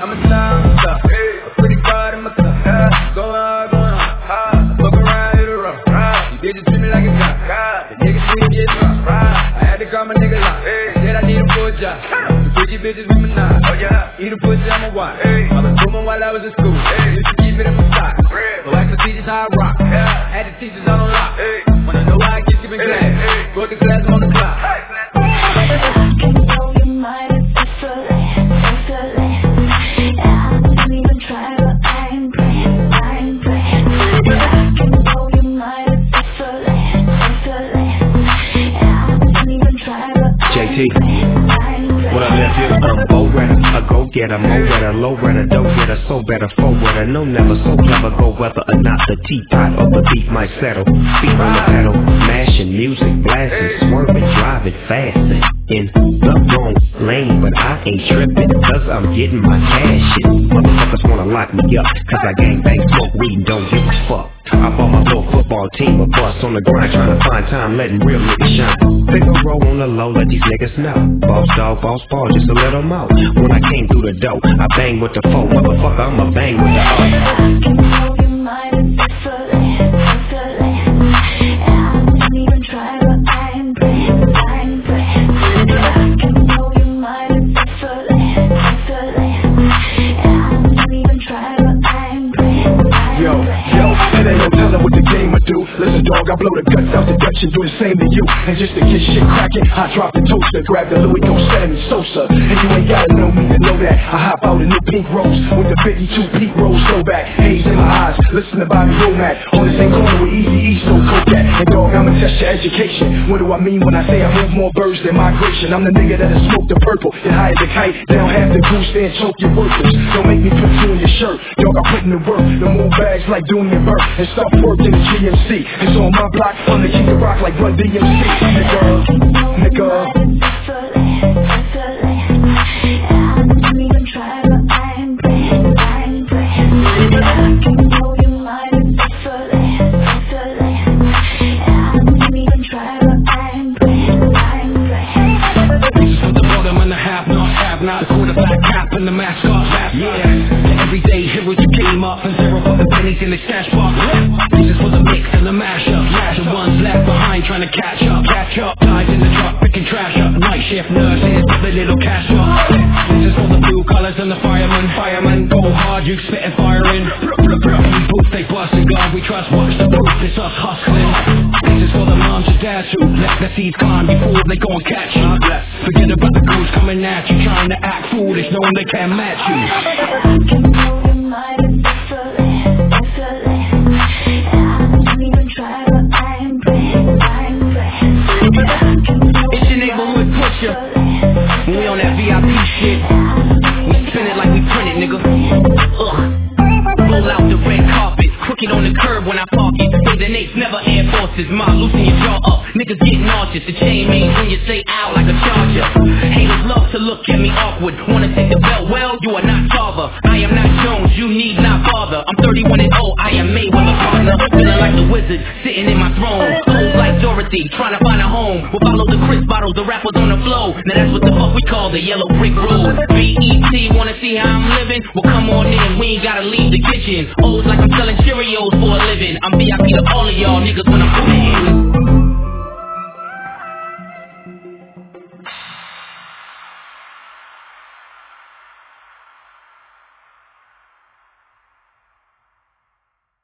I'm a star, a pretty card in my car. Going hard, fuck around, hit a rough. You bitches treat me like a cop. The niggas sweet, get rough. I had to call my nigga lock. Said I need him for a job. The freaky bitches with me now. Eat a pussy, I'm a wife. I was booming while I was in school. Used to keep it in my sock. So ask the teachers how I rock. Had the teachers on the lock. Wanna know why I keep giving class? Go to class, I'm on the clock. I can blow your mind, it's excellent. I don't even try, but I ain't praying. I can blow your mind, it's excellent. I don't even try, but JT, what up, nephew? I'm Bo Redder, a go-getter, mo redder, low redder, dough getter, so better, foe redder, no never, so clever, go whether or not the teapot or the beef might settle. Feet on the pedal, mashing, music, blasting, swerving, driving, fasting, in the wrong lane, but I ain't tripping, cause I'm getting my cash in. Motherfuckers wanna lock me up, cause I gang bang, smoke weed, and don't give a fuck. I bought my little football team a bus on the grind, trying to find time, letting real niggas shine. Pick a roll on the low, let these niggas know. Boss dog, boss ball, just a little more. When I came through the door, I bang with the foe. Motherfucker, I'ma bang with the O. I can blow your mind, it's excellent. I don't even try, but I ain't praying. I can blow your mind, it's excellent. I don't even try, but I ain't praying. Yo, it ain't no telling what the game will do. Listen, dog, I blow the guts out the Dutch and do the same to you. And just to get shit cracking, I drop the toaster, grab the Louis Ghost Sammy Sosa. And you ain't gotta know me to know that. I hop out in new pink rose with the 52 peak rolls, go back. Haze in my eyes, listen to Bobby Womack. On the same corner with Easy E, so Kodak. And dog, I'ma test your education. What do I mean when I say I move more birds than migration? I'm the nigga that'll smoke the purple, get high as a kite. They don't have to goose and choke your workers. Don't make me put you in your shirt. Dog, I put in the work, the move bags like doing your birth. And start working the GMC. It's on my block, I'm the king of rock like Run DMC. Nigga. I don't even try, but I ain't praying. I can blow your mind, it's excellent. I don't even try, but I ain't praying. This is for the bottom and the have-not, the quarterback cap and the mascot. Yeah, the everyday heroes who came up and zero put the pennies in the cash box. This is for the mix and the mashup. The ones left behind trying to catch up. Guys in the truck picking trash up. Night shift nurses with the little cash up. This is for the blue colors and the firemen. Go hard, you spit and firing. Any booth they bust and guard, we trust. Watch the roof, it's us hustling. This is for the moms and dads who let the seeds climb before they go and catch you. Forget about the crews coming at you, trying to act foolish, knowing they can't match you. I can blow your mind, it's excellent. I don't even try, but I ain't praying. It's your neighborhood pusher. When we on that VIP shit, we spin it like we print it, nigga. Roll out the red carpet, crooked on the curb when I park it. The Nates never Air Forces, ma, loosen your jaw up. Niggas get nauseous, the chain means when you say out like a charger. Haters love to look at me awkward, wanna take the belt, well, you are not Tarver. I am not Jones, you need not bother. I'm 31 and 0, I am Mayweather partner. Feeling like the wizard, sitting in my throne. Old like Dorothy, trying to find a home. We'll follow the Chris bottles, the rappers on the flow. Now that's what the fuck we call the yellow brick road. BET, wanna see how I'm living? Well come on in, we ain't gotta leave the kitchen. O's like I'm selling Cheerios for a living. I'm VIP to all of y'all niggas when I'm putting in.